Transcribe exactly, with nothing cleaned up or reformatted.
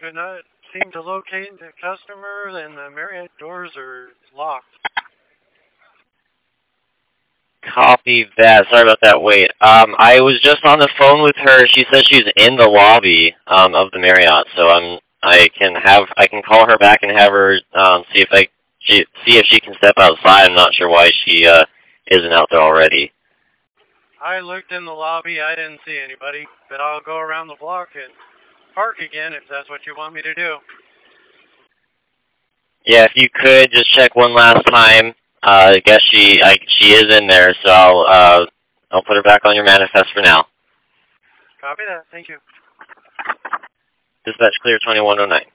could not seem to locate the customer, and the Marriott doors are locked. Copy that. Sorry about that. Wait. Um, I was just on the phone with her. She says she's in the lobby um, of the Marriott, so I'm. I can have. I can call her back and have her um, see if I she, see if she can step outside. I'm not sure why she uh, isn't out there already. I looked in the lobby. I didn't see anybody, but I'll go around the block and park again if that's what you want me to do. Yeah, if you could just check one last time. Uh, I guess she I, she is in there, so I'll uh, I'll put her back on your manifest for now. Copy that. Thank you. Dispatch clear twenty-one oh nine.